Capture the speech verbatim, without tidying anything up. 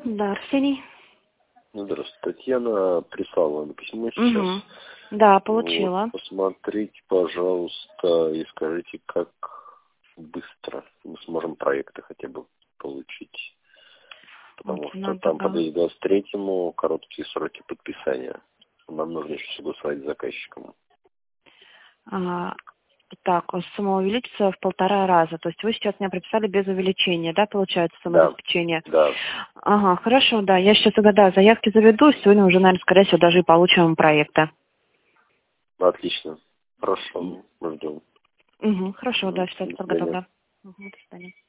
Да, Арсений. Ну, здравствуйте, Татьяна прислала вам письмо сейчас. Угу. Да, получила. Вот, посмотрите, пожалуйста, и скажите, как быстро мы сможем проекты хотя бы получить. Потому Вот, что надо, там да. подъезд к двадцать третьему короткие сроки подписания. Нам нужно еще согласовать с заказчиком. А, так, сумма увеличится в полтора раза. То есть вы сейчас мне прописали без увеличения, да, получается, Да, самообеспечение? да. Ага, хорошо, да. Я сейчас тогда да, заявки заведу. Сегодня уже, наверное, скорее всего, даже и получим проекты. Отлично. Хорошо, мы ждем. Угу, хорошо, Ну, да, сейчас до свидания. подготовлю. Угу, до свидания.